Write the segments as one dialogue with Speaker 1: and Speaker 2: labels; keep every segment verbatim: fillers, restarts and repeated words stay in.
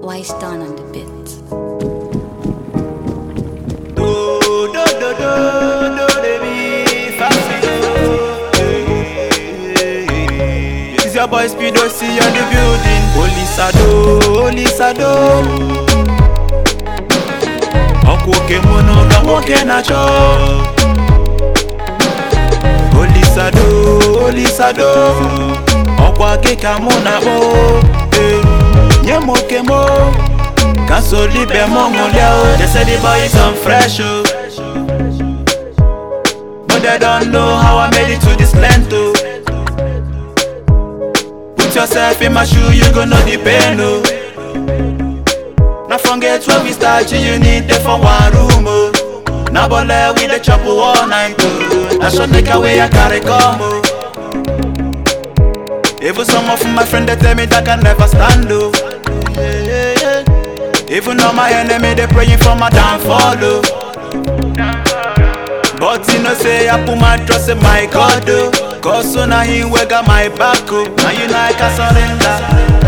Speaker 1: Wise done on the bit.
Speaker 2: Do do do do do baby, fast It's your boy Speedo C on the building. Holy Sado, Holy Sado. Okwoke mono kawoke nacho. Holy Sado, Holy Sado. Okwake kamona bo. Nyemoke mo. Canso libe mongolia. They say the boy is on fresh oh. But they don't know how I made it to this land oh. Put yourself in my shoe, you gon' know the pain oh. Now forget where we start, you need it for one room oh. Now bole with the chop all night oh. Now shot take away I carry come oh. Even some of my friends they tell me that I can never stand oh. Even though my enemy they praying for my downfall oh. But you know say I put my trust in my God oh. Cause so now he will got my back oh. Now you know I can surrender.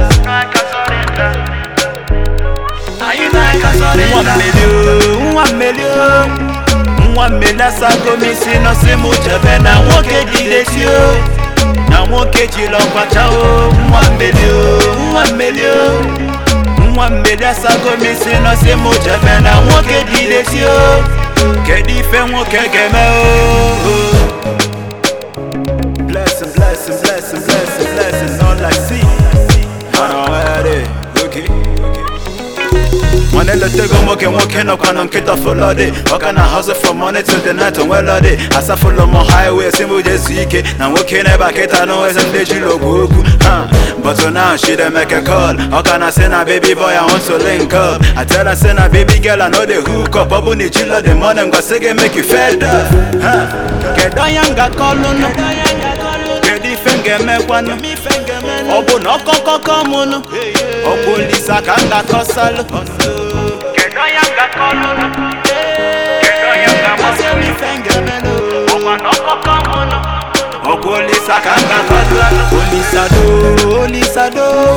Speaker 2: Now you know I can surrender. One million, one million, one million sago missing no se mucha pena. One keji desio. Now one keji lo pachao. One million, one million. One million sago missing no se mucha pena. One keji desio. Kedi fe one kegeme oh. Blessing, blessing, blessing, blessing, blessing. All I see. I know where they. Okay. Manela tego moke moke no kana nkita follow day. Wakana hustle from morning till the night and well all day. As I follow my highway, simple just ike. Now woke never get I know as I'm the jilo goku. But so now she dey make a call. How can I say na baby boy I want to link up? I tell her say na baby girl I know the hook up. Abu ni chilla the morning go say make you fed up. Get down yanga call no. Get the finger me one. Obu no koko komono. Obu lisa kanga kosalo. Get down yanga call no. Get down yanga mo finger me no. Obu no koko komono. Obu lisa kanga kosalo. Holy Sado, Holy Sado.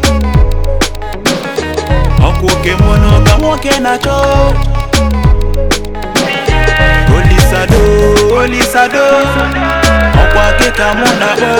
Speaker 2: Okwoke mono kawoke nacho. Holy Sado, Holy Sado. Okwake kamona bo.